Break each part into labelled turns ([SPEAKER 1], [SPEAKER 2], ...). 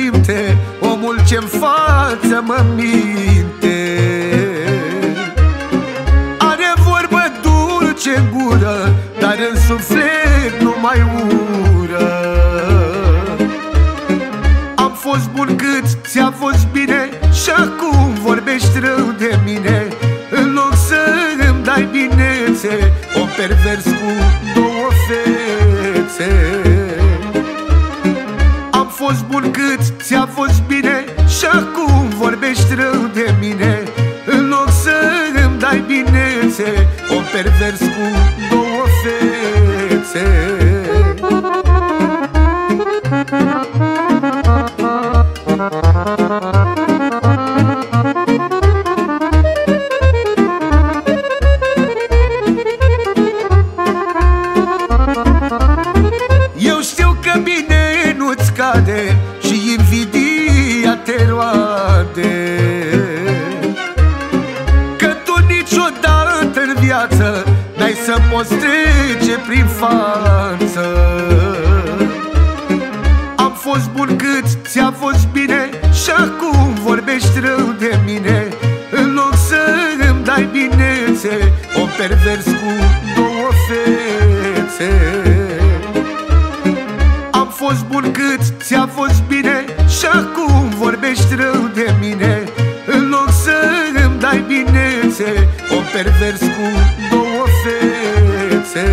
[SPEAKER 1] simte omul ce-n față mă minte. Are vorbă dulce în gură, dar în suflet numai ură. Am fost bun cât ți-a fost bine și acum vorbești rău de mine. În loc să îmi dai binețe, om pervers cu două fețe. Am fost bun cât ți-a fost bine și acum vorbești rău de mine. În loc să îmi dai binețe, om pervers cu două fețe. Eu știu că bine nu-ți cade și invidia te roade, că tu niciodată în viață n-ai să poți trece prin față. Am fost bun cât ți-a fost bine și acum vorbești rău de mine. În loc să îmi dai binețe, om pervers cu două fețe. Am fost bun cât ți-a fost bine și acum vorbești rău de mine. În loc să îmi dai binețe, om pervers cu două fețe.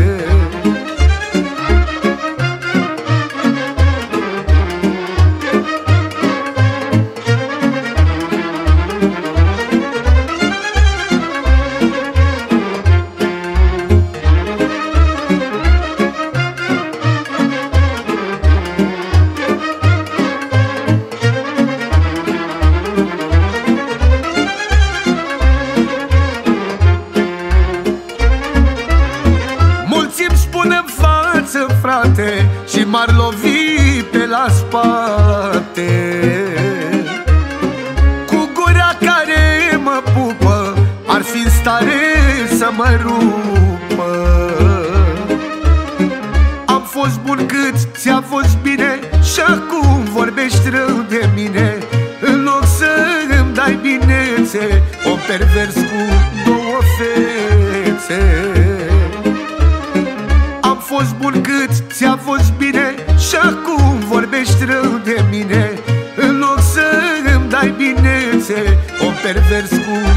[SPEAKER 1] Frate, și m-ar lovi pe la spate, cu gura care mă pupă, ar fi în stare să mă rupă. Am fost bun cât ți-a fost bine și acum vorbești rău de mine. În loc să îmi dai binețe, om pervers cu două fețe. Am fost bun cât ți-a fost bine și acum vorbești rău de mine. În loc să îmi dai binețe, om pervers cu